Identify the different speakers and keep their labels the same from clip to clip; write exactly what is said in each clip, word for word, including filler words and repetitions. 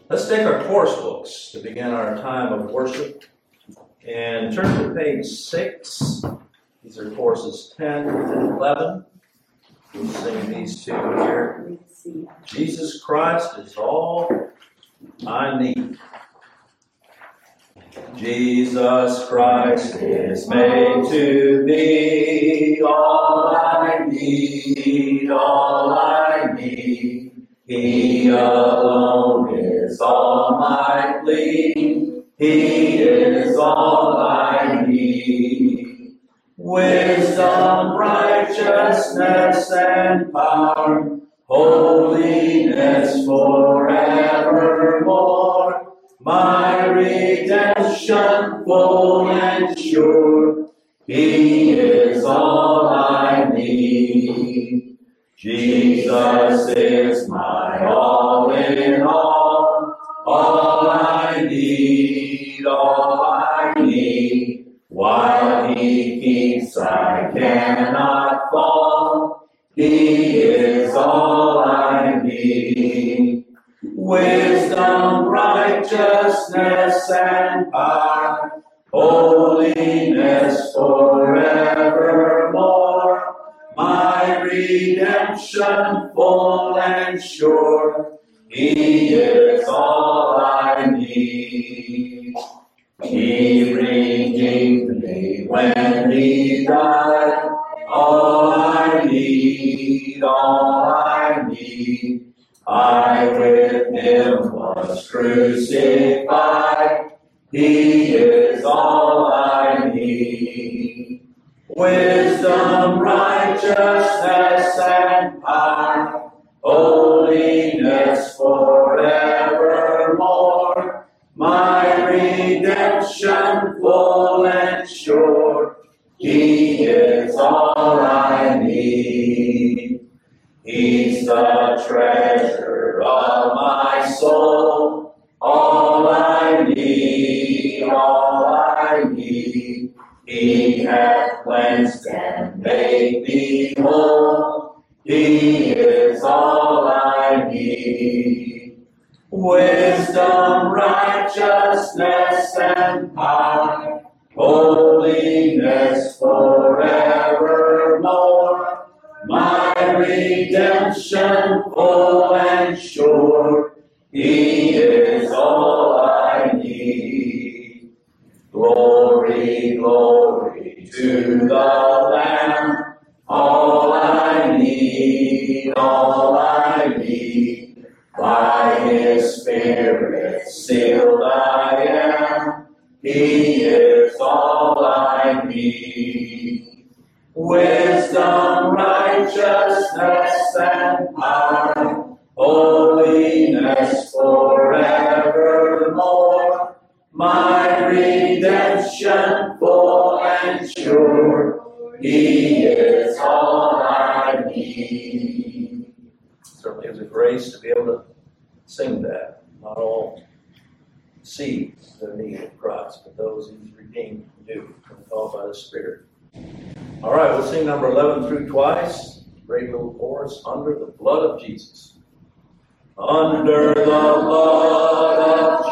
Speaker 1: Let's take our course books to begin our time of worship and turn to page six. These are courses ten and eleven. We'll sing these two here. Jesus Christ is all I need. Jesus Christ is made to be all I need, all I need. He alone is all my plea. He is all I need. Wisdom, righteousness, and power, holiness forevermore. My redemption full and sure. He is all I need. Jesus is my all in all. All I need, all I need. While He keeps, I cannot fall. He is all I need. Wisdom, righteousness, and power, holiness forevermore. My redemption full and sure. He is all I need. He redeemed me when He died. All I need, all I need. I with Him was crucified. He is all I need. Wisdom, righteousness, and power, holiness forevermore. My redemption full and sure. He is all I need. He's the treasure of my soul. All I need, all I need. He hath cleansed and made me whole. He is all I need. Wisdom, righteousness, and power, holiness forevermore. My redemption full and sure. He is all I need. Glory, glory to the Lamb. All I need, all I need. By His Spirit sealed I am. He is all I need. Wisdom, righteousness, and power, holiness forevermore. My redemption full and sure. He is all I need. Certainly is a grace to be able to sing that. Not all see the need of Christ, but those He's redeemed do, and called by the Spirit. All right, we'll sing number eleven through twice. Great little chorus, Under the Blood of Jesus. Under the blood of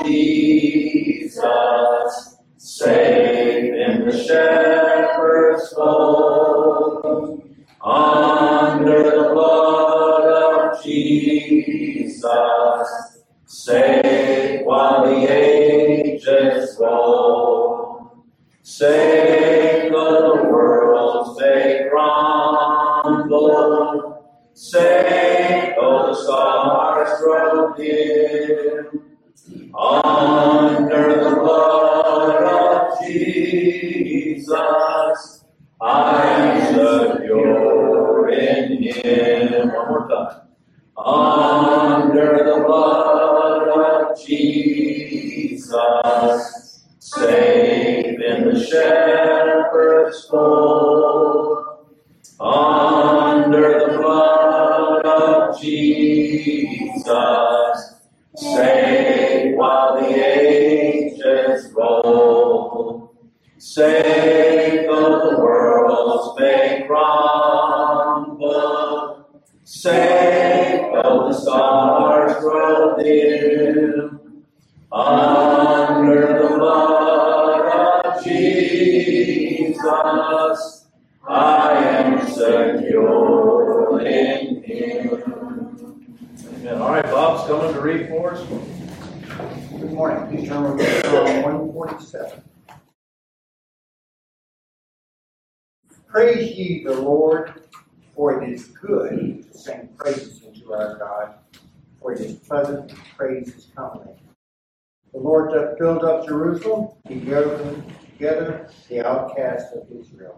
Speaker 1: Jesus, safe in the shepherd's fold. Under the blood of Jesus, safe while the ages roll. Safe though the worlds may crumble. Safe though the stars grow dim. Under the blood of Jesus, I'm secure in Him. One more time. Under the blood of Jesus, safe in the shepherd's fold. Under the blood of Jesus, safe while the ages roll. Safe though the worlds may crumble. Safe though the stars grow dim. Under the blood of Jesus, I am secure in Him. Amen. All right, Bob's coming to read for us.
Speaker 2: Good morning. Please turn over to Psalm one forty-seven. Praise ye the Lord, for it is good to sing praises unto our God, for it is pleasant to praise His company. The Lord doth build up Jerusalem, He gathereth together the outcasts of Israel.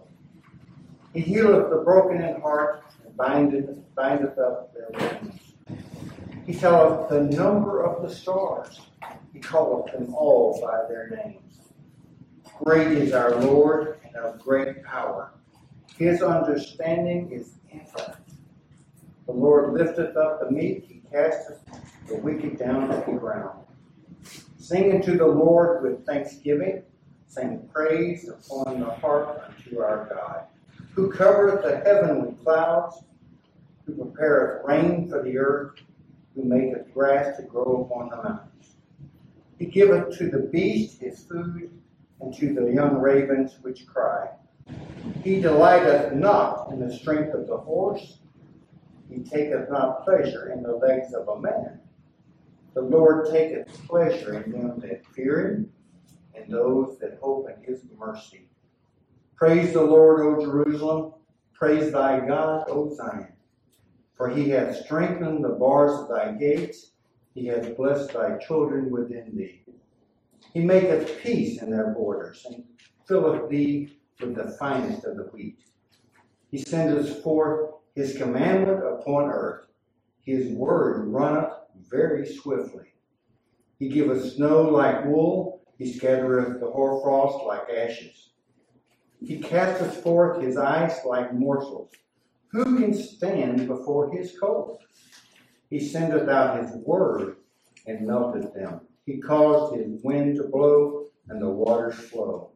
Speaker 2: He healeth the broken in heart, and bindeth, bindeth up their wounds. He telleth the number of the stars. He calleth them all by their names. Great is our Lord, and of great power. His understanding is infinite. The Lord lifteth up the meek, He casteth the wicked down to the ground. Sing unto the Lord with thanksgiving. Sing praise upon the harp unto our God, who covereth the heaven with clouds, who prepareth rain for the earth, who maketh grass to grow upon the mountains. He giveth to the beast his food, and to the young ravens which cry. He delighteth not in the strength of the horse. He taketh not pleasure in the legs of a man. The Lord taketh pleasure in them that fear Him, and those that hope in His mercy. Praise the Lord, O Jerusalem. Praise thy God, O Zion. For He hath strengthened the bars of thy gates. He hath blessed thy children within thee. He maketh peace in their borders, and filleth thee with the finest of the wheat. He sendeth forth His commandment upon earth. His word runneth very swiftly. He giveth snow like wool. He scattereth the hoarfrost like ashes. He casteth forth His ice like morsels. Who can stand before His cold? He sendeth out His word and melteth them. He caused His wind to blow, and the waters flow.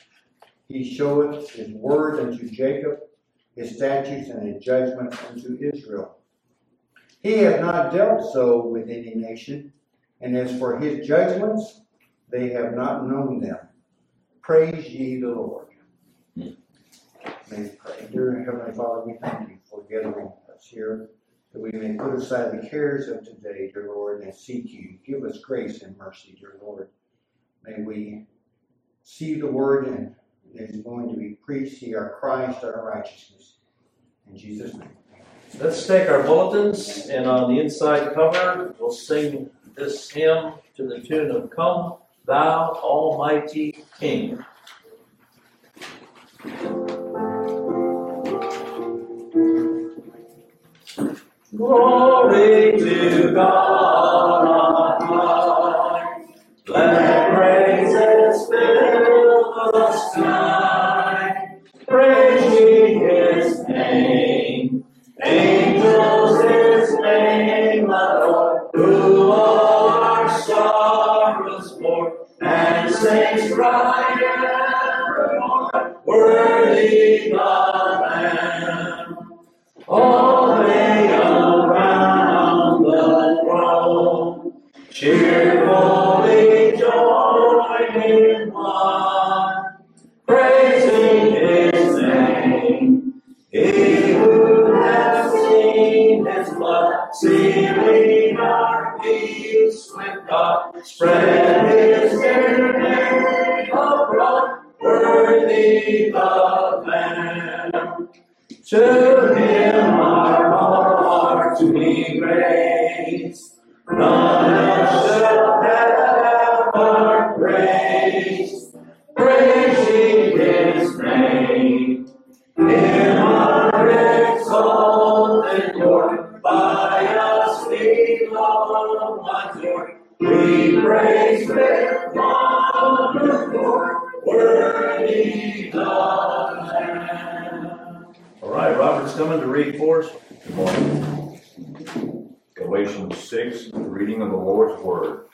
Speaker 2: He showeth His word unto Jacob, His statutes and His judgments unto Israel. He hath not dealt so with any nation, and as for His judgments, they have not known them. Praise ye the Lord. May we pray. Dear Heavenly Father, we thank You for gathering us here, that we may put aside the cares of today, dear Lord, and seek You. Give us grace and mercy, dear Lord. May we see the word and it is going to be preached, see our Christ, our righteousness. In Jesus' name.
Speaker 1: Let's take our bulletins, and on the inside cover, we'll sing this hymn to the tune of Come Thou Almighty King. Glory to God on high. Let praises fill the sky. Praise ye His name. Angels His name adore. Who all our sorrows bore. And saints cry evermore. Worthy the Lamb. All they around the throne cheerfully join in one, praising His name. He who has seen His blood, sealing our peace with God, spread His name abroad, worthy the Lamb. To Him our hearts we raise, none else shall have our praise. Praise ye His name, Him our exalted Lord, by us beloved Lord. We praise with one accord, worthy the Lamb. All right, Robert's coming to read for us.
Speaker 3: Good morning. Galatians six, the reading of the Lord's Word.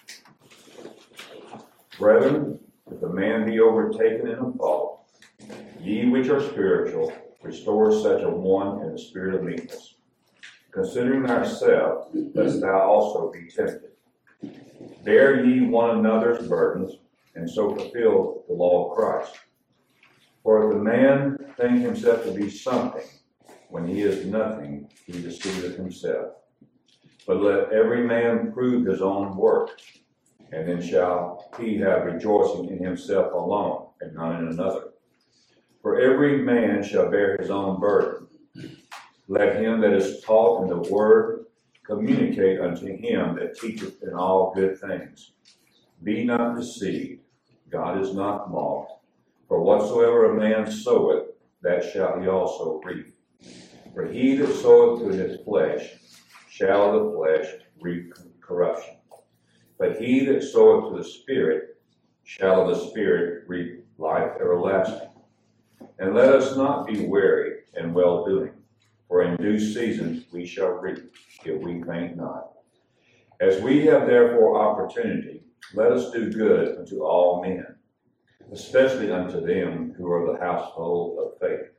Speaker 3: Brethren, if a man be overtaken in a fault, ye which are spiritual, restore such a one in the spirit of meekness, considering thyself, lest thou also be tempted. Bear ye one another's burdens, and so fulfill the law of Christ. For if a man think himself to be something, when he is nothing, he deceiveth himself. But let every man prove his own work, and then shall he have rejoicing in himself alone, and not in another. For every man shall bear his own burden. Let him that is taught in the word communicate unto him that teacheth in all good things. Be not deceived, God is not mocked. For whatsoever a man soweth, that shall he also reap. For he that soweth to his flesh shall of the flesh reap corruption. But he that soweth to the Spirit shall of the Spirit reap life everlasting. And let us not be weary in well-doing, for in due season we shall reap, if we faint not. As we have therefore opportunity, let us do good unto all men, especially unto them who are the household of faith.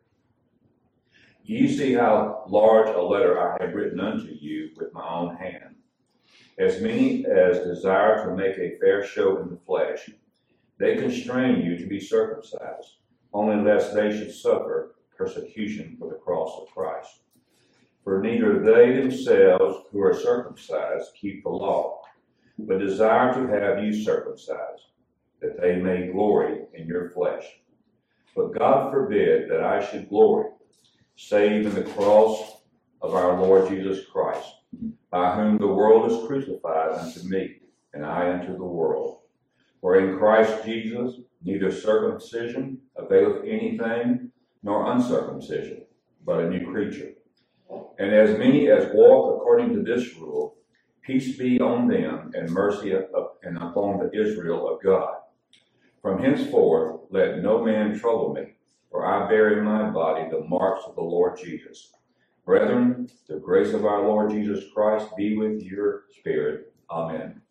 Speaker 3: Ye see how large a letter I have written unto you with my own hand. As many as desire to make a fair show in the flesh, they constrain you to be circumcised, only lest they should suffer persecution for the cross of Christ. For neither they themselves who are circumcised keep the law, but desire to have you circumcised, that they may glory in your flesh. But God forbid that I should glory, save in the cross of our Lord Jesus Christ, by whom the world is crucified unto me, and I unto the world. For in Christ Jesus neither circumcision availeth anything, nor uncircumcision, but a new creature. And as many as walk according to this rule, peace be on them, and mercy and upon the Israel of God. From henceforth let no man trouble me, for I bear in my body the marks of the Lord Jesus. Brethren, the grace of our Lord Jesus Christ be with your spirit. Amen.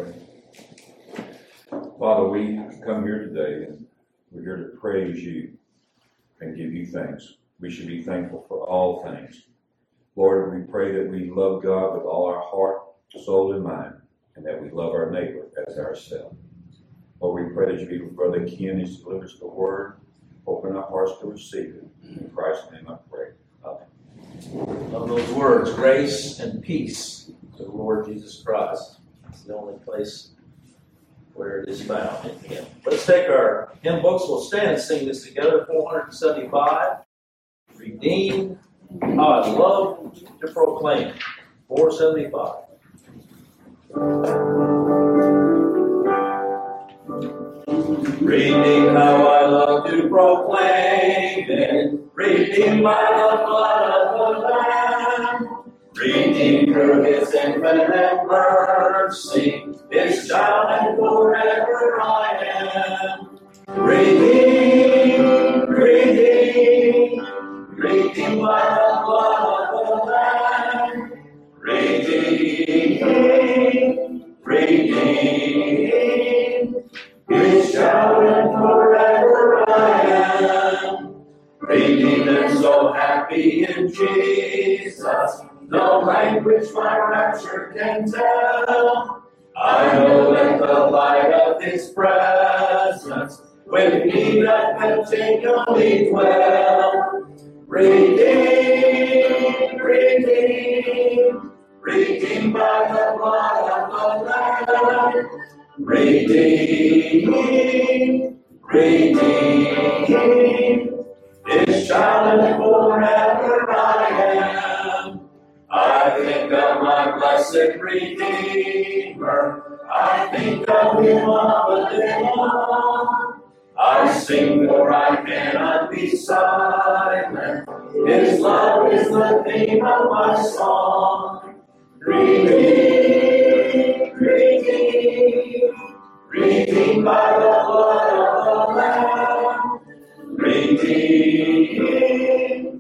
Speaker 3: Father, we come here today, and we're here to praise you and give you thanks. We should be thankful for all things. Lord, we pray that we love God with all our heart, soul, and mind, and that we love our neighbor as ourselves. Lord, we pray that you be with Brother Ken as he delivers the word. Open our hearts to receive it. In Christ's name I pray. Amen.
Speaker 1: Of those words, grace and peace to the Lord Jesus Christ. It's the only place where it is found in him. Let's take our hymn books. We'll stand and sing this together. four seventy-five. Redeemed. How I love to proclaim. four seventy-five. Redeemed, how I love to proclaim it. Redeemed by the blood of the Lamb. Redeemed through his infinite mercy. His child and forever I am. Redeemed, redeemed, redeemed by the blood of the Lamb. Redeemed, redeemed, his child and forever I am. Redeemed and so happy in Jesus, no language my rapture can tell. I know that the light of his presence with me doth continually dwell. Redeemed, redeemed, redeemed by the blood of the Lamb. Redeemed, redeemed, his child and forever I am. I think of my blessed Redeemer, I think of him all the day long. I sing for I cannot be silent, his love is the theme of my song. Redeemed, redeemed, redeemed by the blood of the Lamb. Redeemed,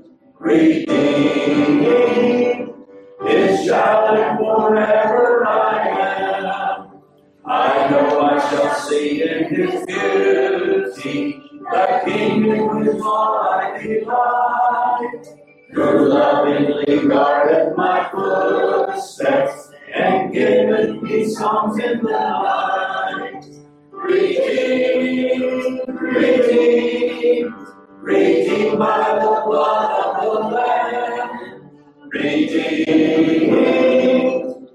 Speaker 1: redeemed, his child and forever I am. I know I shall see in his beauty the King who is all I delight, who lovingly guardeth my footsteps and giveth me songs in the night. Redeemed, redeemed, redeemed by the blood of the Lamb. Redeemed,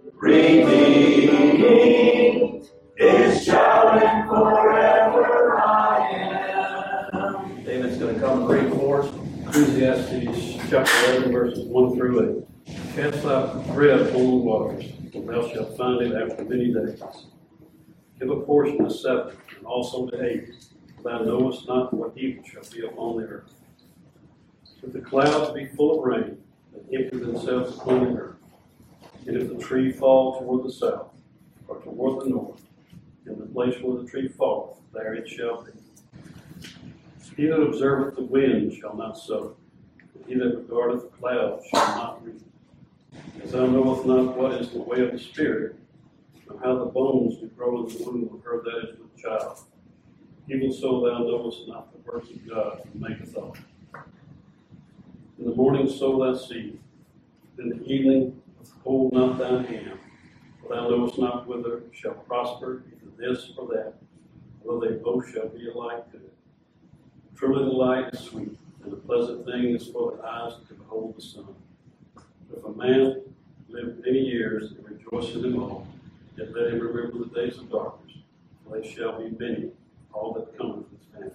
Speaker 1: redeemed, is shouting forever I am. David's going to come and read for us.
Speaker 4: Ecclesiastes chapter eleven, verses one through eight. Cast thy bread upon the waters, and thou shalt find it after many days. Give a portion to seven, and also to eight, for thou knowest not what evil shall be upon the earth. If the clouds be full of rain, and empty themselves upon the earth, and if the tree fall toward the south, or toward the north, in the place where the tree falleth, there it shall be. He that observeth the wind shall not sow, and he that regardeth the clouds shall not reap. As thou knowest not what is the way of the Spirit, nor how the bones do grow in the womb of her that is with child, even so thou knowest not the works of God who maketh all. In the morning sow thy seed, in the evening withhold not thine hand, for thou knowest not whether it shall prosper, either this or that, whether they both shall be alike good. Truly the light is sweet, and a pleasant thing is for the eyes to behold the sun. If a man live many years and rejoice in them all, yet let him remember the days of darkness, for they shall be many, all that cometh with famine.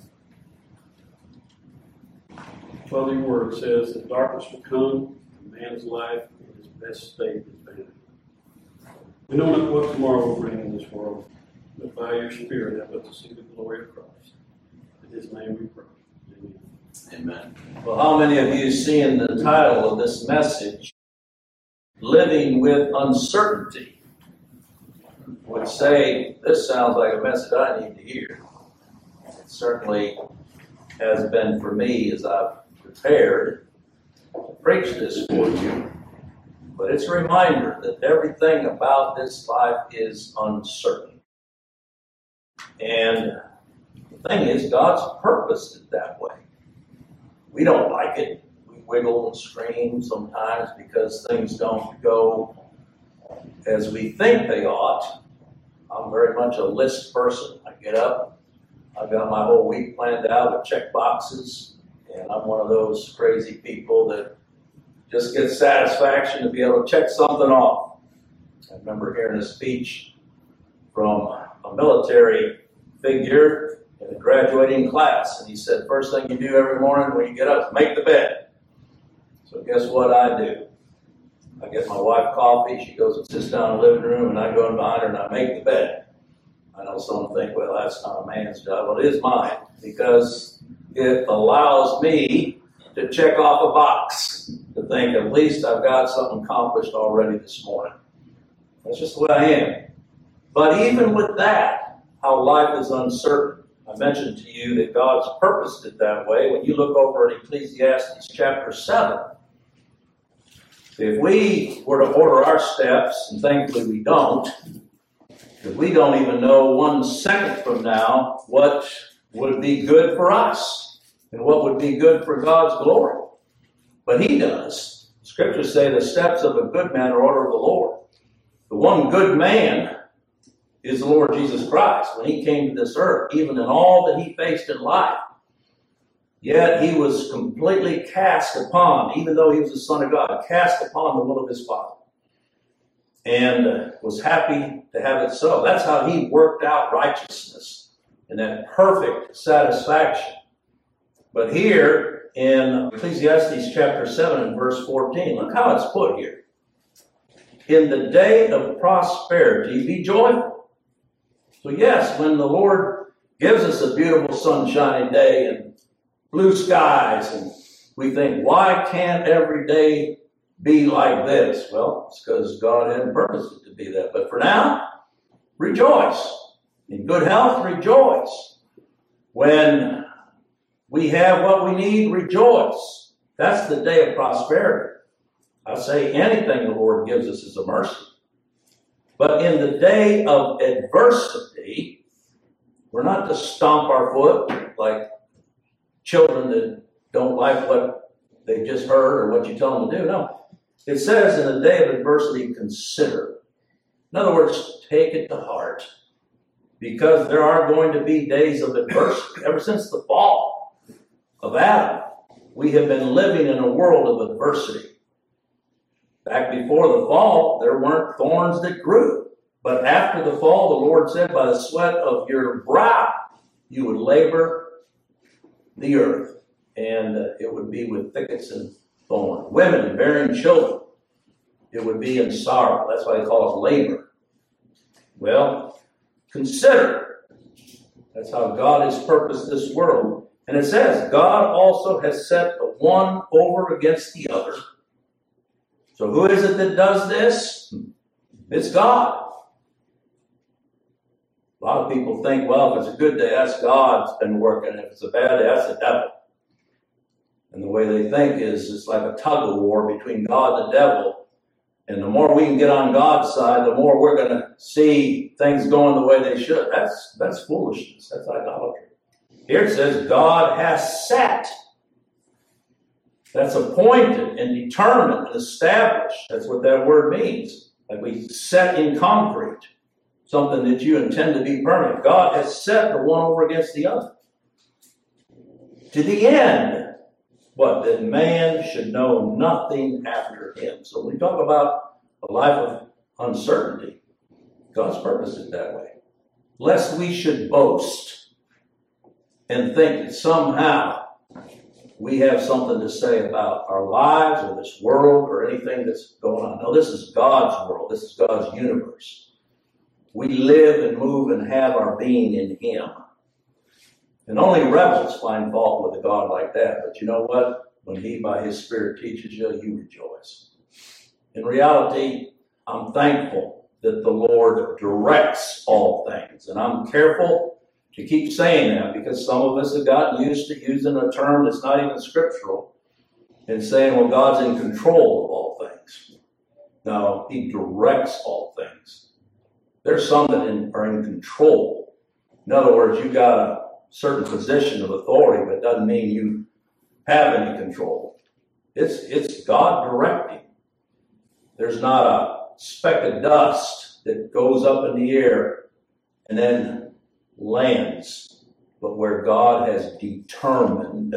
Speaker 4: Father, your word says that darkness will come, and man's life in his best state is vanity. We know not what tomorrow will bring in this world, but by your Spirit help us to see the glory of Christ. In his name we pray. Amen.
Speaker 1: Amen. Well, how many of you seen the title of this message, Living with Uncertainty? Would say, this sounds like a message I need to hear. It certainly has been for me as I've prepared to preach this for you. But it's a reminder that everything about this life is uncertain. And the thing is, God's purposed it that way. We don't like it. We wiggle and scream sometimes because things don't go as we think they ought. I'm very much a list person. I get up, I've got my whole week planned out with check boxes, and I'm one of those crazy people that just gets satisfaction to be able to check something off. I remember hearing a speech from a military figure in a graduating class, and he said, first thing you do every morning when you get up is make the bed. So guess what I do? I get my wife coffee, she goes and sits down in the living room, and I go in behind her and I make the bed. I know some think, well, that's not a man's job. Well, it is mine, because it allows me to check off a box, to think at least I've got something accomplished already this morning. That's just the way I am. But even with that, how life is uncertain. I mentioned to you that God's purposed it that way. When you look over at Ecclesiastes chapter seven, if we were to order our steps, and thankfully we don't, because we don't even know one second from now what would be good for us and what would be good for God's glory. But he does. Scriptures say the steps of a good man are ordered of the Lord. The one good man is the Lord Jesus Christ. When he came to this earth, even in all that he faced in life, yet he was completely cast upon, even though he was the Son of God, cast upon the will of his Father. And uh, was happy to have it so. That's how he worked out righteousness and that perfect satisfaction. But here in Ecclesiastes chapter seven and verse fourteen, look how it's put here. In the day of prosperity, be joyful. So yes, when the Lord gives us a beautiful sunshiny day and blue skies, and we think, why can't every day be like this? Well, it's because God hadn't purposed it to be that. But for now, rejoice. In good health, rejoice. When we have what we need, rejoice. That's the day of prosperity. I say anything the Lord gives us is a mercy. But in the day of adversity, we're not to stomp our foot like children that don't like what they just heard or what you tell them to do. No. It says in the day of adversity, consider. In other words, take it to heart. Because there are going to be days of adversity. Ever since the fall of Adam, we have been living in a world of adversity. Back before the fall, there weren't thorns that grew. But after the fall, the Lord said, by the sweat of your brow, you would labor the earth. And uh, it would be with thickets and thorns. Women bearing children, it would be in sorrow. That's why he calls labor. Well, consider. That's how God has purposed this world. And it says, God also has set the one over against the other. So who is it that does this? It's God. A lot of people think, well, if it's a good day, that's God's been working. If it's a bad day, that's the devil. And the way they think is it's like a tug of war between God and the devil. And the more we can get on God's side, the more we're going to see things going the way they should. That's, that's foolishness. That's idolatry. Here it says, God has set. That's appointed and determined and established. That's what that word means. Like we set in concrete. Something that you intend to be permanent. God has set the one over against the other. To the end, what? That man should know nothing after him. So when we talk about a life of uncertainty, God's purposed it that way. Lest we should boast and think that somehow we have something to say about our lives or this world or anything that's going on. No, this is God's world. This is God's universe. We live and move and have our being in Him. And only rebels find fault with a God like that. But you know what? When He, by His Spirit, teaches you, you rejoice. In reality, I'm thankful that the Lord directs all things. And I'm careful to keep saying that because some of us have gotten used to using a term that's not even scriptural and saying, well, God's in control of all things. No, He directs all things. There's some that in, are in control. In other words, you've got a certain position of authority, but it doesn't mean you have any control. It's, it's God directing. There's not a speck of dust that goes up in the air and then lands, but where God has determined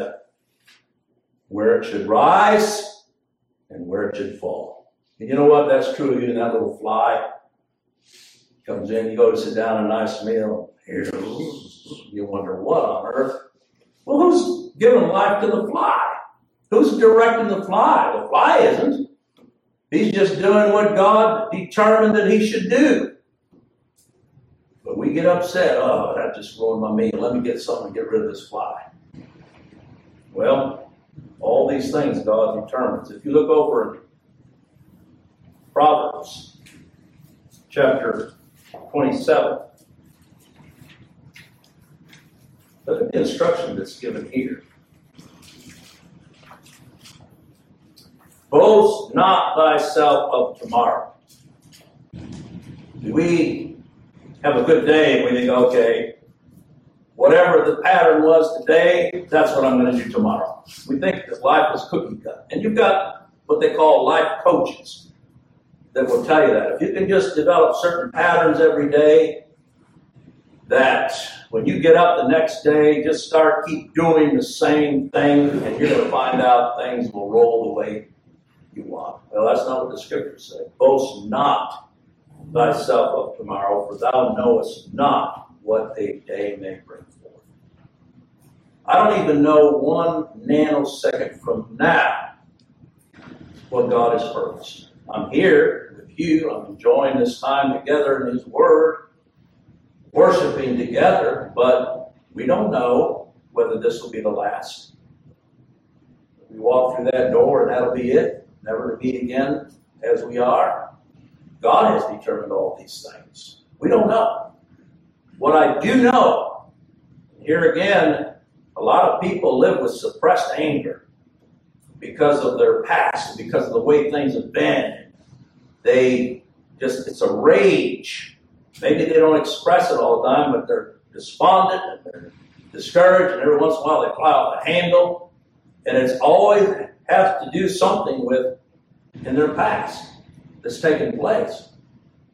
Speaker 1: where it should rise and where it should fall. And you know what? That's true of even that little fly. Comes in, you go to sit down at a nice meal. Here, you wonder what on earth. Well, who's giving life to the fly? Who's directing the fly? The fly isn't. He's just doing what God determined that he should do. But we get upset. Oh, that just ruined my meal. Let me get something to get rid of this fly. Well, all these things God determines. If you look over in Proverbs chapter twenty-seven. Look at the instruction that's given here. Boast not thyself of tomorrow. We have a good day and we think, okay, whatever the pattern was today, that's what I'm going to do tomorrow. We think that life is cookie cut. And you've got what they call life coaches that will tell you that. If you can just develop certain patterns every day, that when you get up the next day, just start keep doing the same thing, and you're going to find out things will roll the way you want. Well, that's not what the scriptures say. Boast not thyself of tomorrow, for thou knowest not what a day may bring forth. I don't even know one nanosecond from now what God has purposed. I'm here with you. I'm enjoying this time together in His Word, worshiping together, but we don't know whether this will be the last. We walk through that door and that'll be it, never to be again as we are. God has determined all these things. We don't know. What I do know, here again, a lot of people live with suppressed anger because of their past, because of the way things have been. They just, it's a rage. Maybe they don't express it all the time, but they're despondent and they're discouraged, and every once in a while they fly off the handle. And it's always has to do something with in their past that's taken place.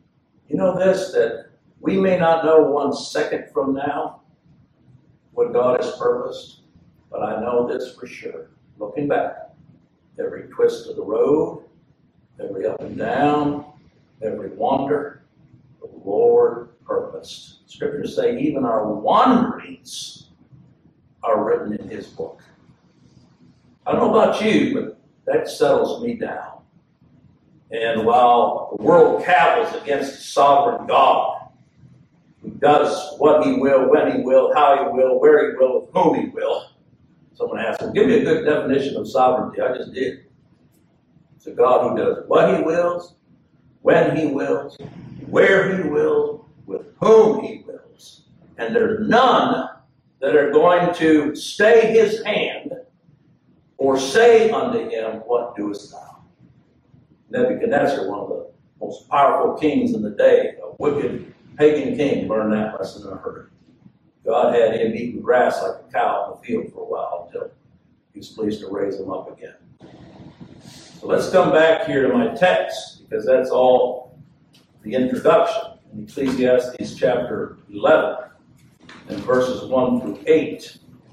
Speaker 1: You know this, that we may not know one second from now what God has purposed, but I know this for sure. Looking back, every twist of the road, every up and down, every wander, the Lord purposed. Scriptures say even our wanderings are written in His book. I don't know about you, but that settles me down. And while the world cavils against a sovereign God, who does what He will, when He will, how He will, where He will, with whom He will, someone asked me, give me a good definition of sovereignty. I just did. It's a God who does what He wills, when He wills, where He wills, with whom He wills. And there's none that are going to stay His hand or say unto Him, what doest thou? Nebuchadnezzar, one of the most powerful kings in the day, a wicked pagan king, learned that lesson in a hurry. God had him eating grass like a cow in the field for a while until He was pleased to raise him up again. So let's come back here to my text, because that's all the introduction. In Ecclesiastes chapter eleven, and verses one through eight.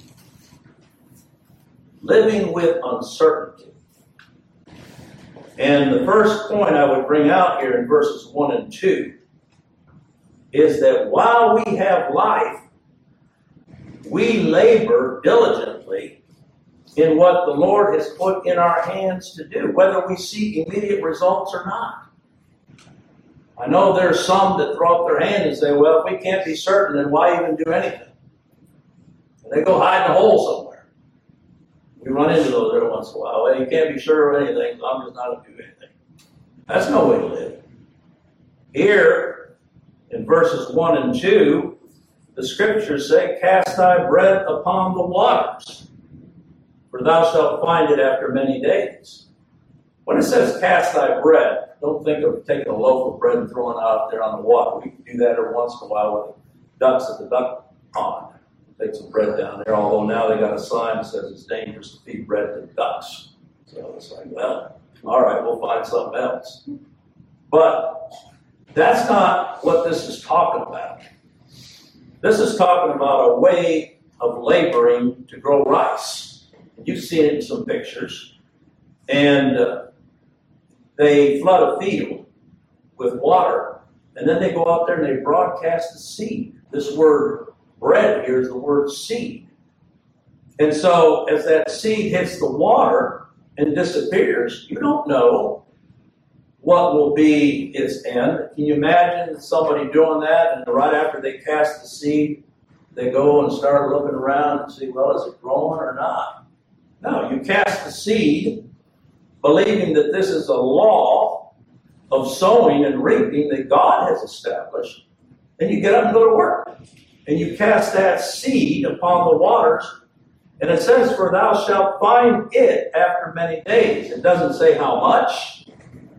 Speaker 1: Living with uncertainty. And the first point I would bring out here in verses one and two is that while we have life, we labor diligently in what the Lord has put in our hands to do, whether we see immediate results or not. I know there's some that throw up their hand and say, well, if we can't be certain, then why even do anything? And they go hide in a hole somewhere. We run into those every once in a while. Well, you can't be sure of anything, so I'm just not going to do anything. That's no way to live. Here, in verses one and two, the scriptures say, cast thy bread upon the waters, for thou shalt find it after many days. When it says cast thy bread, don't think of taking a loaf of bread and throwing it out there on the water. We can do that every once in a while with the ducks at the duck pond. Take some bread down there, although now they got a sign that says it's dangerous to feed bread to ducks. So it's like, well, all right, we'll find something else. But that's not what this is talking about. This is talking about a way of laboring to grow rice. You've seen it in some pictures. And uh, they flood a field with water, and then they go out there and they broadcast the seed. This word bread here is the word seed. And so as that seed hits the water and disappears, you don't know what will be its end. Can you imagine somebody doing that, and right after they cast the seed, they go and start looking around and see, well, is it growing or not? No, you cast the seed believing that this is a law of sowing and reaping that God has established. Then you get up and go to work. And you cast that seed upon the waters. And it says, for thou shalt find it after many days. It doesn't say how much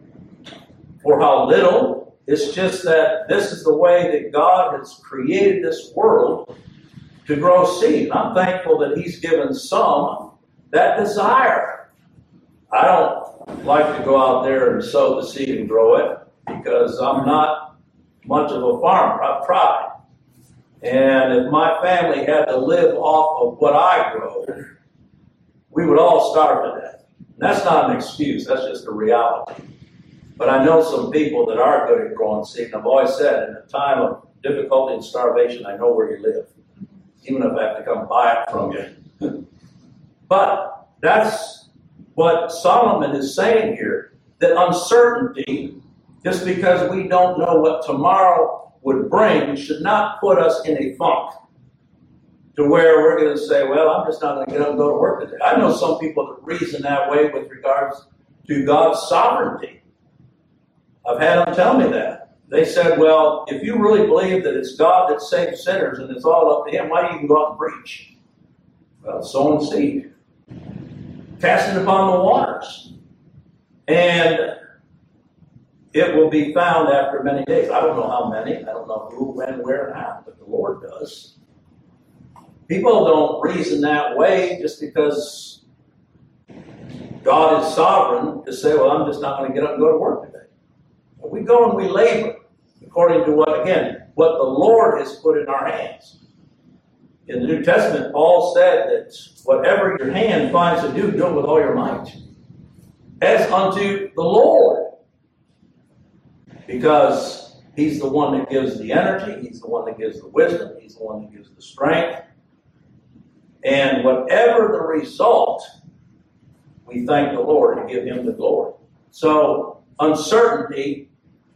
Speaker 1: or how little. It's just that this is the way that God has created this world to grow seed. I'm thankful that He's given some that desire. I don't like to go out there and sow the seed and grow it because I'm not much of a farmer. I've tried. And if my family had to live off of what I grow, we would all starve to death. And that's not an excuse. That's just a reality. But I know some people that are good at growing seed. And I've always said, in a time of difficulty and starvation, I know where you live, even if I have to come buy it from you. But that's what Solomon is saying here, that uncertainty, just because we don't know what tomorrow would bring, should not put us in a funk to where we're going to say, well, I'm just not going to get up and go to work today. I know some people that reason that way with regards to God's sovereignty. I've had them tell me that. They said, well, if you really believe that it's God that saves sinners and it's all up to Him, why do you even go out and preach? Well, sowing seed. Casting upon the waters. And it will be found after many days. I don't know how many. I don't know who, when, where, and how, but the Lord does. People don't reason that way just because God is sovereign to say, well, I'm just not going to get up and go to work today. But we go and we labor. according to what, again, what the Lord has put in our hands. In the New Testament, Paul said that whatever your hand finds to do, do it with all your might, as unto the Lord. Because he's the one that gives the energy, he's the one that gives the wisdom, he's the one that gives the strength. And whatever the result, we thank the Lord and give him the glory. So uncertainty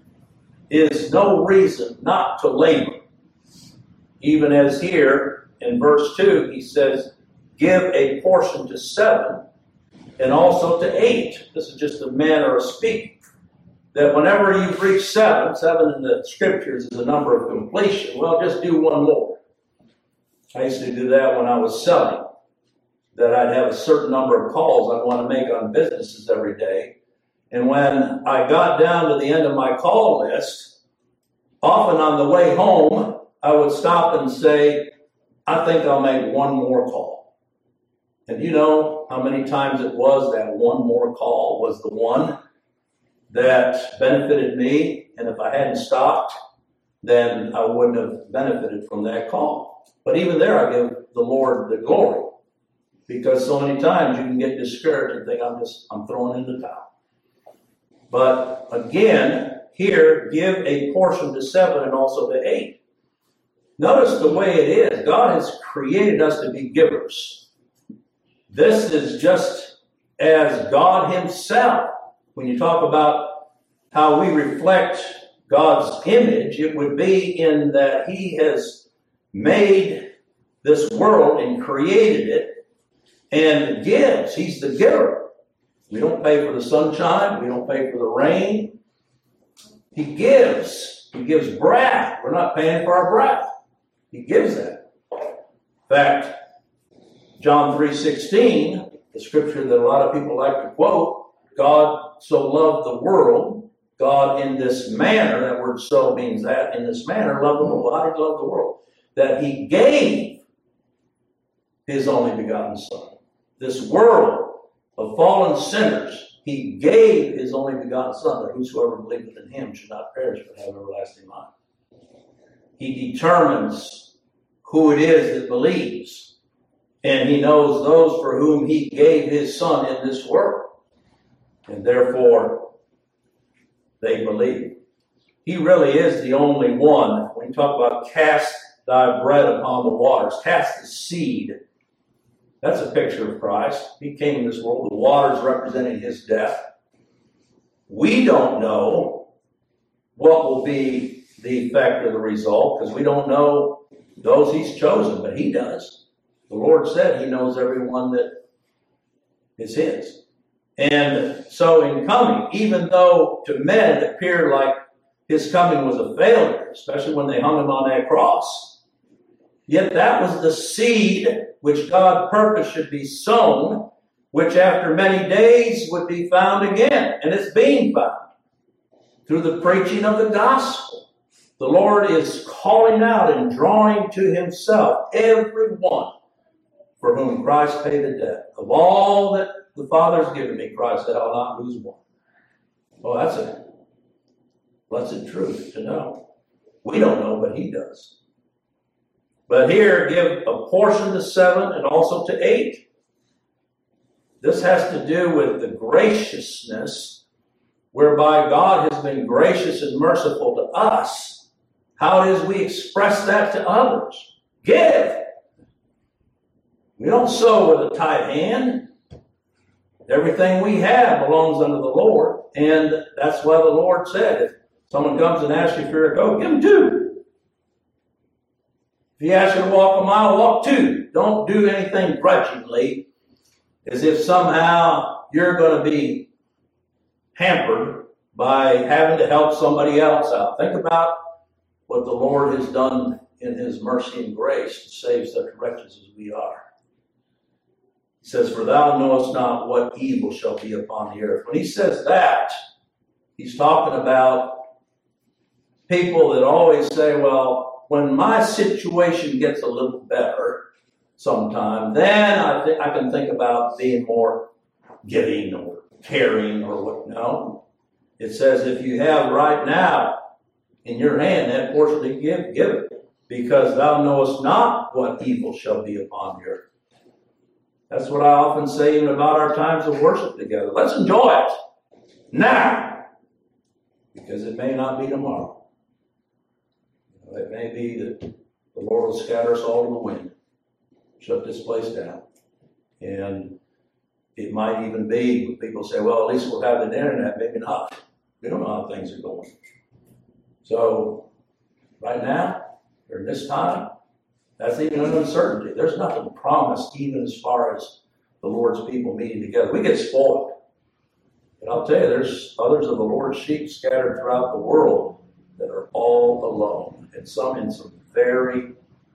Speaker 1: is no reason not to labor. Even as here in verse two, he says, give a portion to seven and also to eight. This is just a manner of speaking. That whenever you reach seven, seven in the scriptures is a number of completion, well, just do one more. I used to do that when I was selling, that I'd have a certain number of calls I'd want to make on businesses every day. And when I got down to the end of my call list, often on the way home, I would stop and say, I think I'll make one more call. And you know how many times it was that one more call was the one that benefited me, and if I hadn't stopped, then I wouldn't have benefited from that call. But even there, I give the Lord the glory, because so many times you can get discouraged and think, I'm just, I'm throwing in the towel. But again, here, give a portion to seven and also to eight. Notice the way it is. God has created us to be givers. This is just as God himself. When you talk about how we reflect God's image, it would be in that he has made this world and created it and gives. He's the giver. We don't pay for the sunshine. We don't pay for the rain. He gives. He gives breath. We're not paying for our breath. He gives that. In fact, John three sixteen, the scripture that a lot of people like to quote, God so loved the world, God in this manner, that word so means that, in this manner loved the world. How did he love the world? That he gave his only begotten Son. This world of fallen sinners, he gave his only begotten Son, that whosoever believeth in him should not perish but have everlasting life. He determines who it is that believes, and he knows those for whom he gave his Son in this world. And therefore, they believe. He really is the only one. When you talk about cast thy bread upon the waters, cast the seed. That's a picture of Christ. He came in this world. The waters representing his death. We don't know what will be the effect of the result, because we don't know those he's chosen, but he does. The Lord said he knows everyone that is his. And so in coming, even though to men it appeared like his coming was a failure, especially when they hung him on that cross, yet that was the seed which God purposed should be sown, which after many days would be found again. And it's being found through the preaching of the gospel. The Lord is calling out and drawing to himself everyone for whom Christ paid the debt. Of all that the Father's given me, Christ said, I'll not lose one. Well, that's a blessed truth to know. We don't know, but he does. But here, give a portion to seven and also to eight. This has to do with the graciousness whereby God has been gracious and merciful to us. How it is we express that to others. Give. We don't sow with a tight hand. Everything we have belongs unto the Lord. And that's why the Lord said, if someone comes and asks you for a coat, give them two. If he asks you to walk a mile, walk two. Don't do anything grudgingly, as if somehow you're going to be hampered by having to help somebody else out. Think about what the Lord has done in his mercy and grace to save such wretches as we are. He says, for thou knowest not what evil shall be upon the earth. When he says that, he's talking about people that always say, well, when my situation gets a little better sometime, then I, th- I can think about being more giving or caring or what. No. It says if you have right now in your hand that portion to give, give it, because thou knowest not what evil shall be upon the earth. That's what I often say even about our times of worship together. Let's enjoy it now, because it may not be tomorrow. It may be that the Lord will scatter us all to the wind, shut this place down. And it might even be, when people say, well, at least we'll have the internet. Maybe not. We don't know how things are going. So, right now, during this time, that's even an uncertainty. There's nothing promised even as far as the Lord's people meeting together. We get spoiled. But I'll tell you, there's others of the Lord's sheep scattered throughout the world that are all alone. And some in some very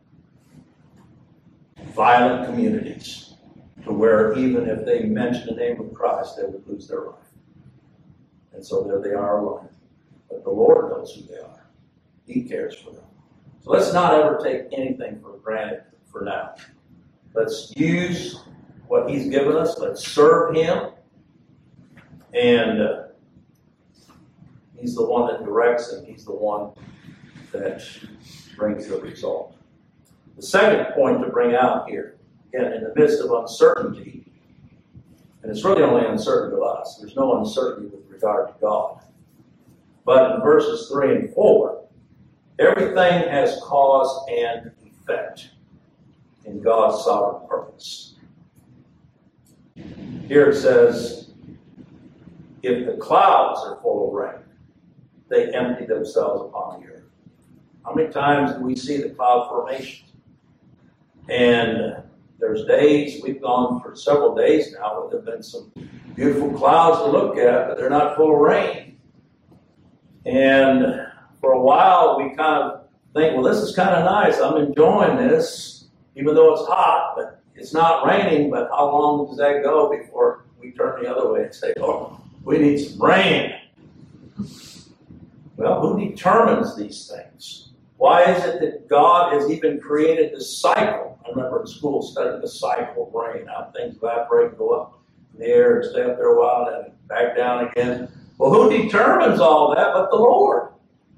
Speaker 1: violent communities, to where even if they mention the name of Christ, they would lose their life. And so there they are alone. But the Lord knows who they are. He cares for them. So let's not ever take anything for granted for now. Let's use what He's given us. Let's serve Him. And uh, He's the one that directs, and He's the one that brings the result. The second point to bring out here, again, in the midst of uncertainty, and it's really only uncertain to us. There's no uncertainty with regard to God. But in verses three and four, everything has cause and effect in God's sovereign purpose. Here it says, if the clouds are full of rain, they empty themselves upon the earth. How many times do we see the cloud formations? And there's days, we've gone for several days now, where there have been some beautiful clouds to look at, but they're not full of rain. And for a while, we kind of think, well, this is kind of nice. I'm enjoying this, even though it's hot, but it's not raining. But how long does that go before we turn the other way and say, oh, we need some rain? Well, who determines these things? Why is it that God has even created this cycle? I remember in school studying the cycle of rain, how things evaporate, go up in the air and stay up there a while, and then back down again. Well, who determines all that but the Lord?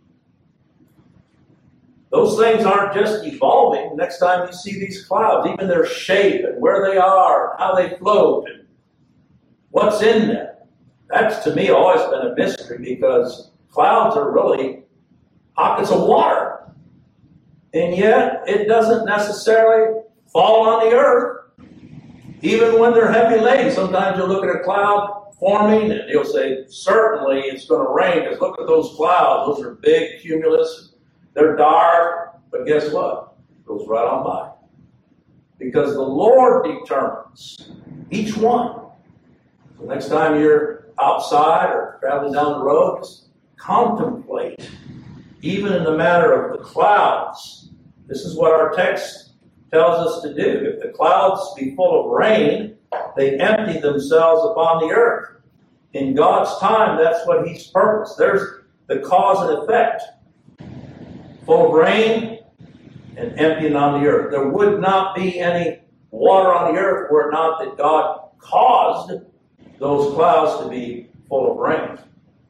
Speaker 1: Those things aren't just evolving. Next time you see these clouds, even their shape and where they are, and how they float, and what's in them. That's, to me, always been a mystery, because clouds are really pockets of water. And yet, it doesn't necessarily fall on the earth. Even when they're heavy laden, sometimes you'll look at a cloud forming and you'll say, certainly it's going to rain, because look at those clouds. Those are big, cumulus. They're dark, but guess what? It goes right on by. Because the Lord determines each one. So next time you're outside or traveling down the road, just contemplate. Even in the matter of the clouds, this is what our text tells us to do. If the clouds be full of rain, they empty themselves upon the earth. In God's time, that's what He's purposed. There's the cause and effect. Full of rain and emptying on the earth. There would not be any water on the earth were it not that God caused those clouds to be full of rain.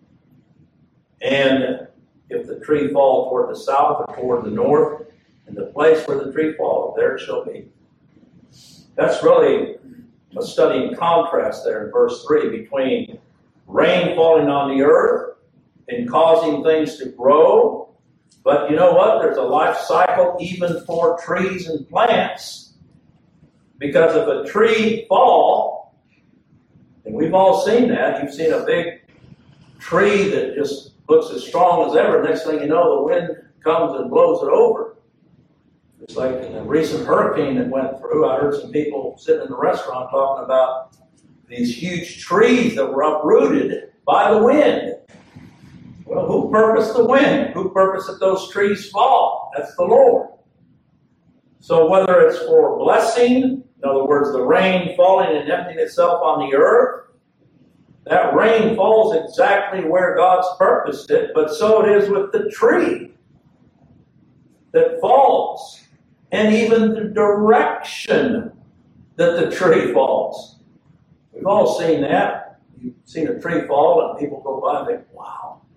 Speaker 1: And if the tree fall toward the south or toward the north, and the place where the tree falls, there it shall be. That's really a study in contrast there in verse three between rain falling on the earth and causing things to grow. But you know what? There's a life cycle even for trees and plants. Because if a tree fall, and we've all seen that, you've seen a big tree that just looks as strong as ever. Next thing you know, the wind comes and blows it over. It's like in a recent hurricane that went through, I heard some people sitting in the restaurant talking about these huge trees that were uprooted by the wind. Well, who purposed the wind? Who purposed that those trees fall? That's the Lord. So whether it's for blessing, in other words, the rain falling and emptying itself on the earth, that rain falls exactly where God's purposed it, but so it is with the tree that falls, and even the direction that the tree falls. We've all seen that. You've seen a tree fall, and people go by and think, wow,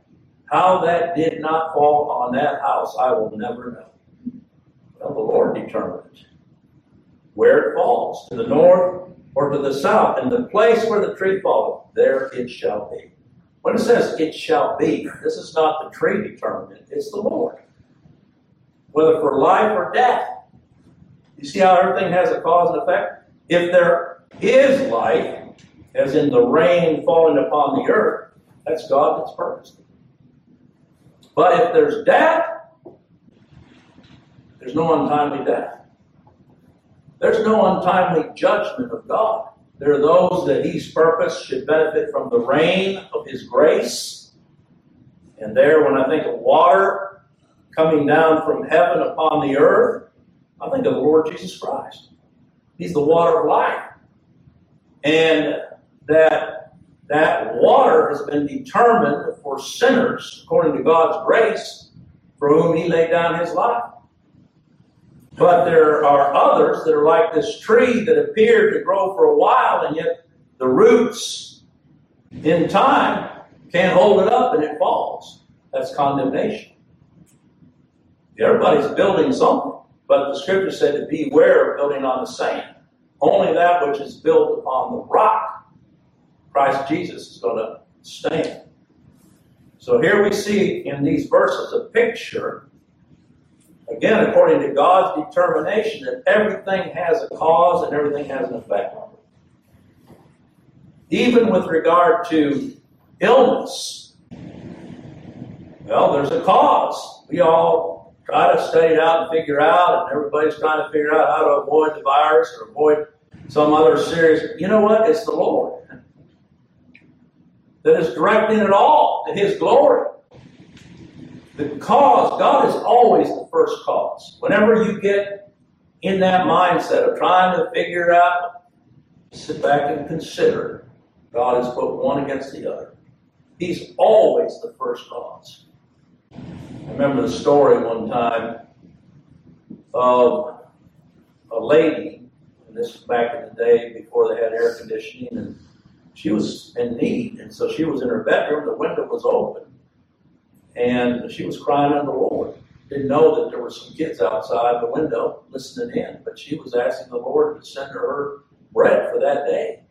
Speaker 1: How that did not fall on that house, I will never know. Well, the Lord determined it. Where it falls, to the north or to the south, and the place where the tree falleth, there it shall be. When it says it shall be, this is not the tree determining it, it's the Lord. Whether for life or death. You see how everything has a cause and effect? If there is life, as in the rain falling upon the earth, that's God that's purposed it. But if there's death, there's no untimely death. There's no untimely judgment of God. There are those that He's purposed should benefit from the rain of His grace. And there, when I think of water coming down from heaven upon the earth, I think of the Lord Jesus Christ. He's the water of life. And that, that water has been determined for sinners, according to God's grace, for whom He laid down His life. But there are others that are like this tree that appear to grow for a while, and yet the roots in time can't hold it up and it falls. That's condemnation. Everybody's building something, but the scripture said to beware of building on the sand. Only that which is built upon the rock, Christ Jesus, is going to stand. So here we see in these verses a picture, again, according to God's determination, that everything has a cause and everything has an effect. Even with regard to illness, well, there's a cause. We all try to study it out and figure out, and everybody's trying to figure out how to avoid the virus or avoid some other serious. You know what? It's the Lord that is directing it all to His glory. The cause, God is always the first cause. Whenever you get in that mindset of trying to figure out, sit back and consider, God has put one against the other. He's always the first cause. I remember the story one time of a lady, and this was back in the day before they had air conditioning, and she was in need, and so she was in her bedroom, the window was open, and she was crying unto the Lord. Didn't know that there were some kids outside the window listening in, but she was asking the Lord to send her her bread for that day.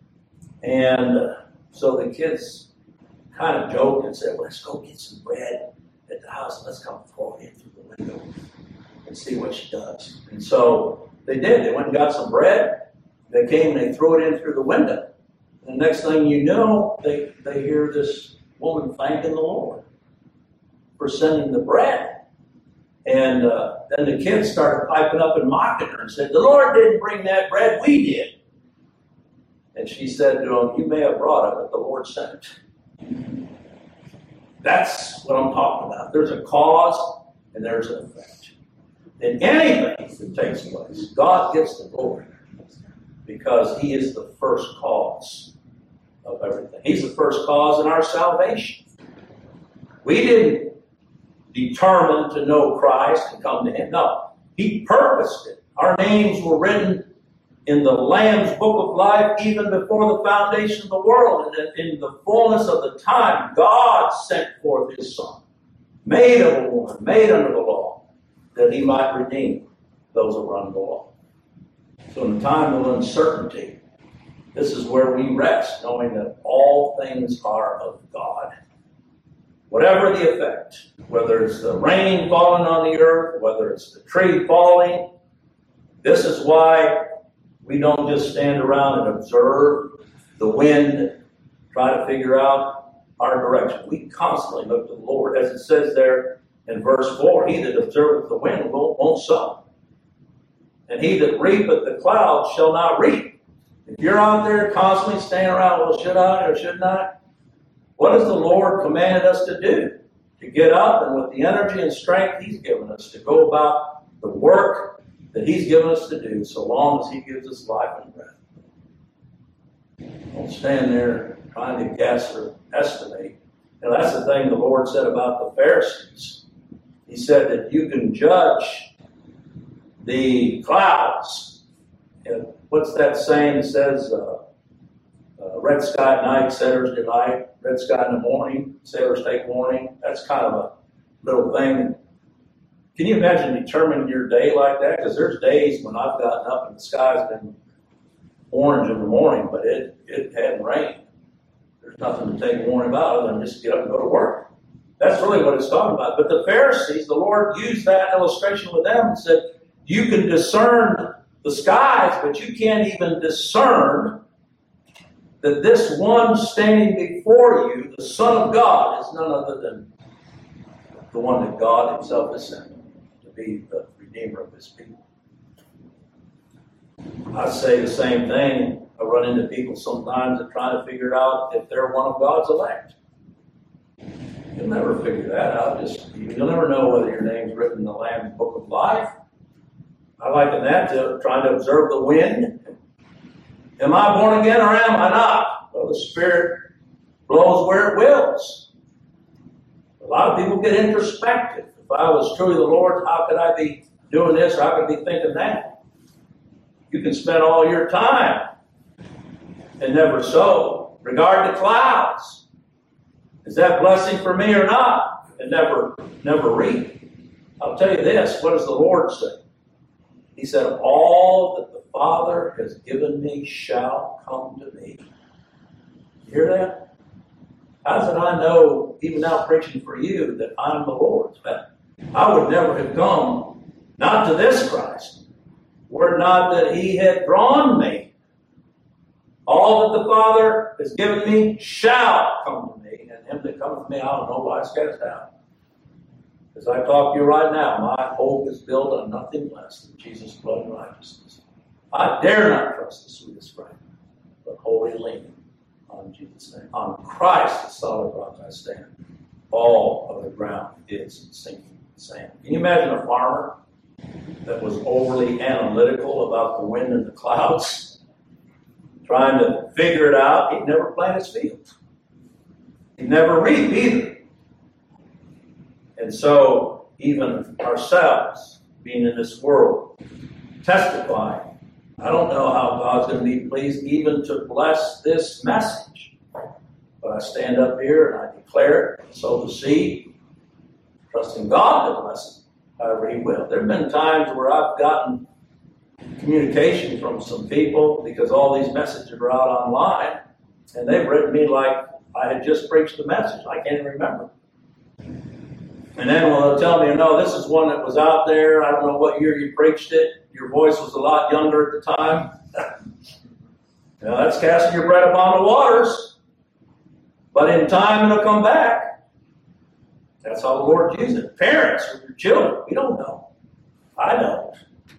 Speaker 1: And so the kids kind of joked and said, well, let's go get some bread at the house and let's come throw it in through the window and see what she does. And so they did. They went and got some bread. They came and they threw it in through the window. And the next thing you know, they, they hear this woman thanking the Lord for sending the bread. And uh, then the kids started piping up and mocking her and said, the Lord didn't bring that bread, we did. And she said to them, you may have brought it, but the Lord sent it. That's what I'm talking about. There's a cause and there's an effect. In anything that takes place, God gets the glory because He is the first cause of everything. He's the first cause in our salvation. We didn't determine to know Christ and come to Him. No, He purposed it. Our names were written in the Lamb's book of life even before the foundation of the world. And in the fullness of the time, God sent forth His Son, made of a woman, made under the law, that He might redeem those that were under the law. So in a time of uncertainty, this is where we rest, knowing that all things are of God. Whatever the effect, whether it's the rain falling on the earth, whether it's the tree falling, this is why we don't just stand around and observe the wind, try to figure out our direction. We constantly look to the Lord. As it says there in verse four, he that observeth the wind won't, won't sow. And he that reapeth the clouds shall not reap. If you're out there constantly standing around, well, should I or shouldn't I? What has the Lord commanded us to do? To get up and with the energy and strength He's given us to go about the work that He's given us to do, so long as He gives us life and breath. Don't stand there trying to guess or estimate. You know, that's the thing the Lord said about the Pharisees. He said that you can judge the clouds. And what's that saying that says, uh, uh, Uh, red sky at night, sailors delight. Red sky in the morning, sailors take warning. That's kind of a little thing. Can you imagine determining your day like that? Because there's days when I've gotten up and the sky's been orange in the morning, but it, it hadn't rained. There's nothing to take warning about other than just get up and go to work. That's really what it's talking about. But the Pharisees, the Lord used that illustration with them and said, you can discern the skies, but you can't even discern that this one standing before you, the Son of God, is none other than the one that God himself has sent to be the Redeemer of his people. I say the same thing. I run into people sometimes that try to figure out if they're one of God's elect. You'll never figure that out. Just you'll never know whether your name's written in the Lamb's Book of Life. I liken that to trying to observe the wind. Am I born again or am I not? Well, the Spirit blows where it wills. A lot of people get introspective. If I was truly the Lord, how could I be doing this or how could I be thinking that? You can spend all your time and never sow. Regard the clouds. Is that blessing for me or not? And never, never reap. I'll tell you this. What does the Lord say? He said, all that the Father has given me shall come to me. You hear that? How did I know, even now preaching for you, that I'm the Lord's? I would never have come, not to this Christ, were it not that he had drawn me. All that the Father has given me shall come to me, and him that cometh to me, I don't know why it's cast out. As I talk to you right now, my hope is built on nothing less than Jesus' blood and righteousness. I dare not trust the sweetest frame, but wholly lean on Jesus' name. On Christ, the solid rock I stand. All of the ground is sinking sand. Can you imagine a farmer that was overly analytical about the wind and the clouds, trying to figure it out? He'd never plant his field. He'd never reap either. And so, even ourselves, being in this world, testifying, I don't know how God's going to be pleased even to bless this message. But I stand up here and I declare it, sow the seed, trusting God to bless it however he will. There have been times where I've gotten communication from some people because all these messages are out online, and they've written me like I had just preached the message. I can't even remember. And then when they'll tell me, no, this is one that was out there. I don't know what year you preached it. Your voice was a lot younger at the time. Now, that's casting your bread upon the waters. But in time, it'll come back. That's how the Lord uses it. Parents with your children, we don't know. I don't.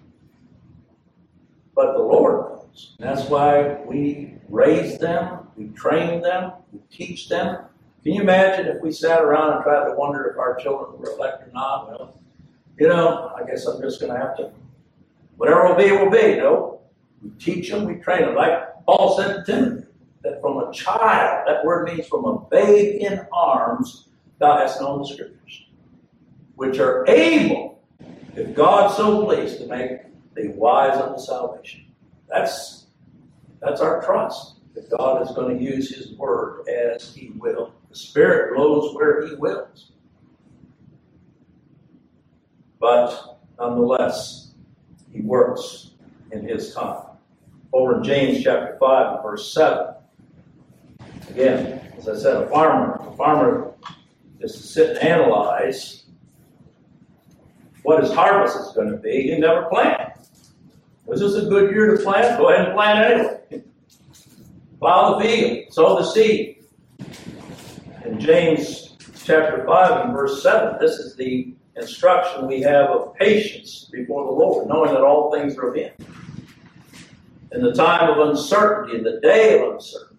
Speaker 1: But the Lord knows. And that's why we raise them, we train them, we teach them. Can you imagine if we sat around and tried to wonder if our children were elect or not? Well, you know, I guess I'm just going to have to, whatever will be, will be. No, we teach them, we train them. Like Paul said to Timothy, that from a child, that word means from a babe in arms, thou hast known the Scriptures, which are able, if God so pleased, to make thee wise unto salvation. That's, that's our trust, that God is going to use his word as he will. The Spirit blows where he wills. But nonetheless, he works in his time. Over in James chapter five and verse seven. Again, as I said, a farmer, a farmer is to sit and analyze what his harvest is going to be. He never plant. Was this a good year to plant? Go ahead and plant anyway. Plow the field, sow the seed. In James chapter five and verse seven, this is the instruction we have of patience before the Lord, knowing that all things are of him. In the time of uncertainty, in the day of uncertainty.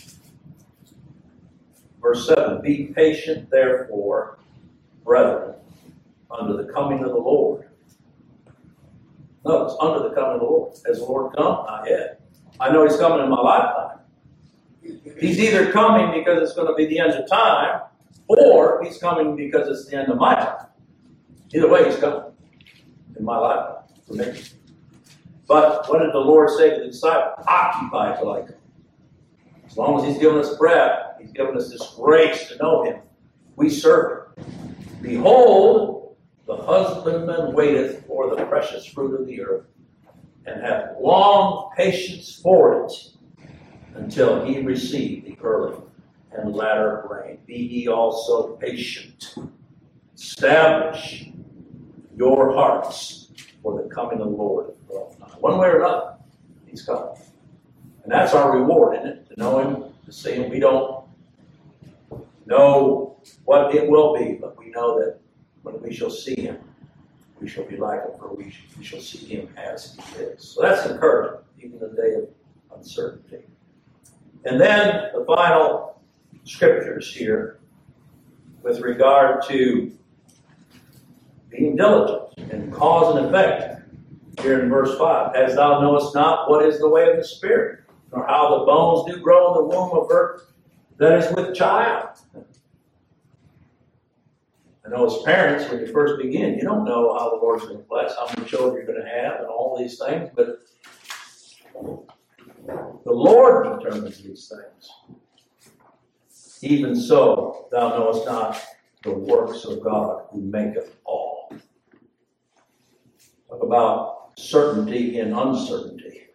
Speaker 1: Verse seven, be patient, therefore, brethren, under the coming of the Lord. Notice, under the coming of the Lord. Has the Lord come? Not yet. I know he's coming in my lifetime. He's either coming because it's going to be the end of time, or he's coming because it's the end of my time. Either way, he's coming in my lifetime for me. But what did the Lord say to the disciples? Occupy till I come. As long as he's given us breath, he's given us this grace to know him. We serve him. Behold, the husbandman waiteth for the precious fruit of the earth, and hath long patience for it, until he receive the early and latter rain. Be ye also patient. Establish your hearts for the coming of the Lord. One way or another, he's coming. And that's our reward, isn't it? To know him, to see him. We don't know what it will be, but we know that when we shall see him, we shall be like him, for we, we shall see him as he is. So that's encouraging, even in the day of uncertainty. And then the final scriptures here with regard to being diligent and cause and effect. Here in verse five, as thou knowest not what is the way of the Spirit, nor how the bones do grow in the womb of her that is with child. I know as parents, when you first begin, you don't know how the Lord's going to bless, how many children you're going to have, and all these things, but the Lord determines these things. Even so, thou knowest not the works of God who maketh all. Talk about certainty in uncertainty.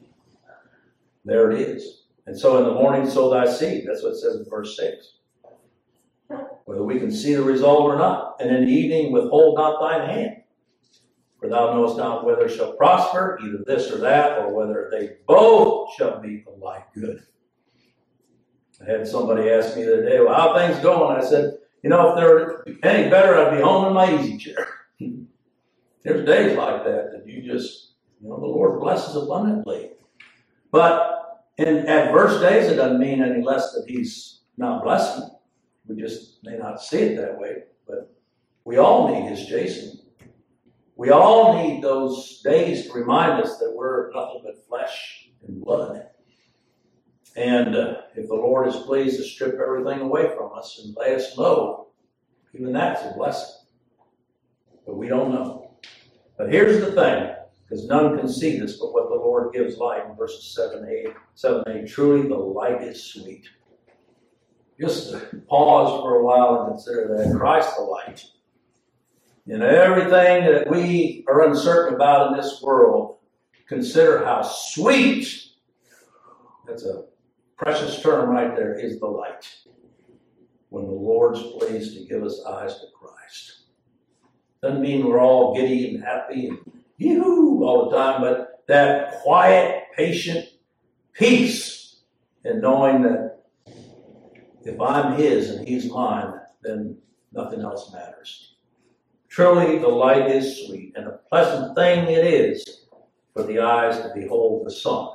Speaker 1: There it is. And so in the morning sow thy seed. That's what it says in verse six. Whether we can see the result or not. And in the evening withhold not thine hand. For thou knowest not whether it shall prosper, either this or that, or whether they both shall be alike good. I had somebody ask me the other day, well, how are things going? I said, you know, if they're any better, I'd be home in my easy chair. There's days like that, that you just, you know, the Lord blesses abundantly. But in adverse days, it doesn't mean any less that he's not blessing. We just may not see it that way. But we all need his chastening. We all need those days to remind us that we're nothing but flesh and blood. And uh, if the Lord is pleased to strip everything away from us and lay us low, even that's a blessing. But we don't know. But here's the thing, because none can see this, but what the Lord gives light in verses seven, eight, seven, eight. Truly the light is sweet. Just pause for a while and consider that Christ the light. In everything that we are uncertain about in this world, consider how sweet, that's a precious term right there, is the light. When the Lord's pleased to give us eyes to Christ. Doesn't mean we're all giddy and happy and yoo-hoo all the time, but that quiet, patient peace in knowing that if I'm his and he's mine, then nothing else matters. Truly, the light is sweet, and a pleasant thing it is for the eyes to behold the sun.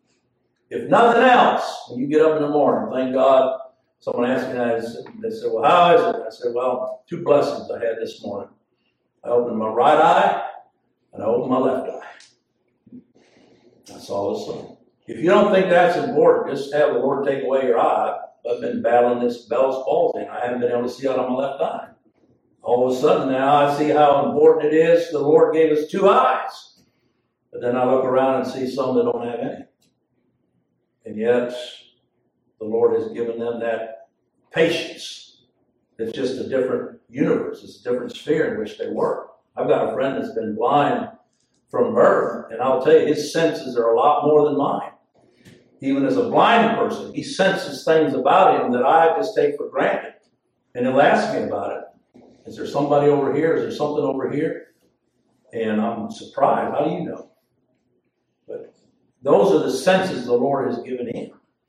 Speaker 1: If nothing else, when you get up in the morning, thank God, someone asked me that, they said, well, how is it? I said, well, two blessings I had this morning. I opened my right eye, and I opened my left eye. I saw the sun. If you don't think that's important, just have the Lord take away your eye. I've been battling this Bell's palsy, and I haven't been able to see out on my left eye. All of a sudden now I see how important it is. The Lord gave us two eyes. But then I look around and see some that don't have any. And yet, the Lord has given them that patience. It's just a different universe. It's a different sphere in which they work. I've got a friend that's been blind from birth, and I'll tell you, his senses are a lot more than mine. Even as a blind person, he senses things about him that I just take for granted. And he'll ask me about it. Is there somebody over here? Is there something over here? And I'm surprised. How do you know? But those are the senses the Lord has given him.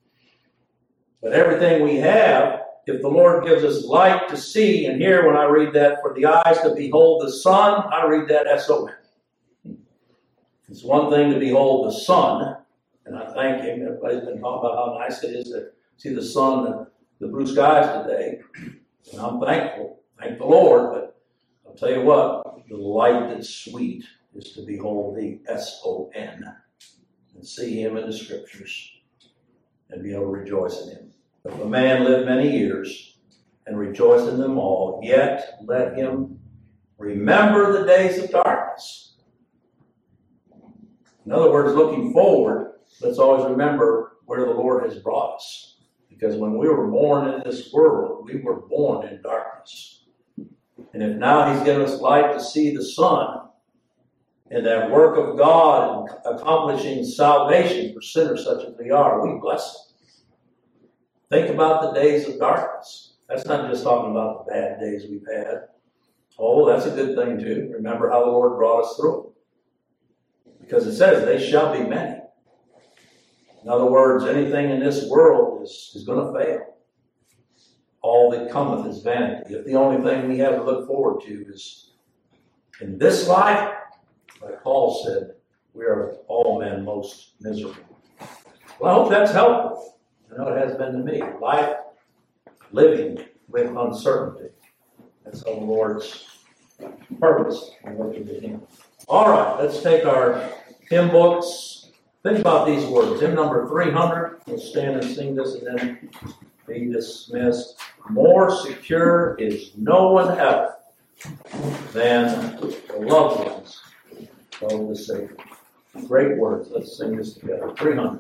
Speaker 1: But everything we have, if the Lord gives us light to see, and here when I read that, for the eyes to behold the sun, I read that S O N. It's one thing to behold the sun, and I thank him. Everybody's been talking about how nice it is to see the sun and the blue skies today. And I'm thankful. Thank the Lord. But I'll tell you what, the light that's sweet is to behold the S O N and see him in the scriptures and be able to rejoice in him. If a man live many years and rejoice in them all, yet let him remember the days of darkness. In other words, looking forward, let's always remember where the Lord has brought us. Because when we were born in this world, we were born in darkness. And if now He's given us light to see the sun, and that work of God in accomplishing salvation for sinners such as we are, we bless Him. Think about the days of darkness. That's not just talking about the bad days we've had. Oh, that's a good thing too. Remember how the Lord brought us through it. Because it says, they shall be many. In other words, anything in this world is, is going to fail. All that cometh is vanity. If the only thing we have to look forward to is in this life, like Paul said, we are of all men most miserable. Well, I hope that's helpful. I know it has been to me. Life, living with uncertainty. That's the Lord's purpose in looking to Him. All right, let's take our hymn books. Think about these words. Hymn number three hundred. We'll stand and sing this and then be dismissed. More secure is no one ever than the loved ones of the Savior. Great words. Let's sing this together. three hundred.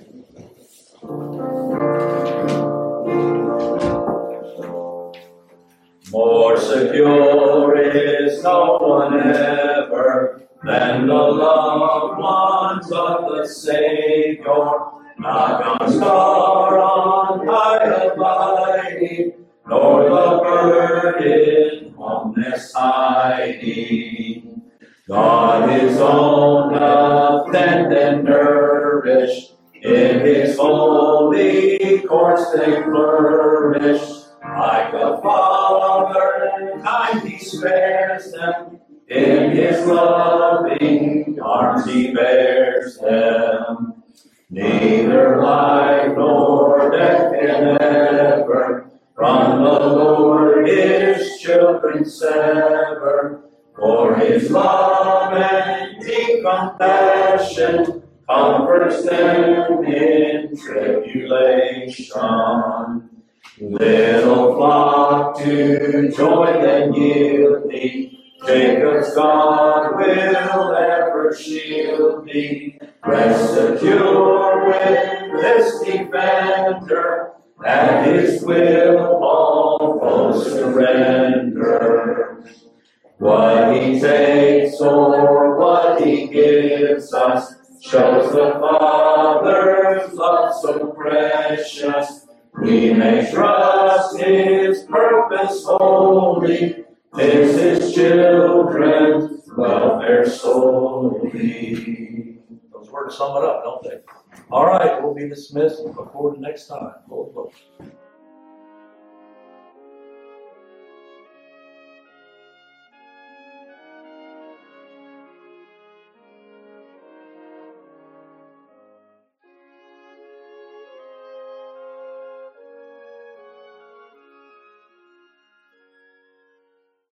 Speaker 1: More secure is no one ever than the loved ones of the Savior. Not on star on high abiding, nor the burden homeless hiding. God is own of tend and nourish, in His holy courts they flourish. Like a father, kind He spares them, in His loving arms He bears them. Neither life nor death can ever from the Lord His children sever. For His love and deep compassion comforts them in tribulation. Little flock to joy then yield thee, Jacob's God will ever shield thee. Rest secure with this defender, at His will all foes surrender. What He takes or what He gives us shows the Father's love so precious. We may trust His purpose wholly, 'tis His children's welfare solely. Those words sum it up, don't they? All right, we'll be dismissed. Look forward to next time. Lord bless.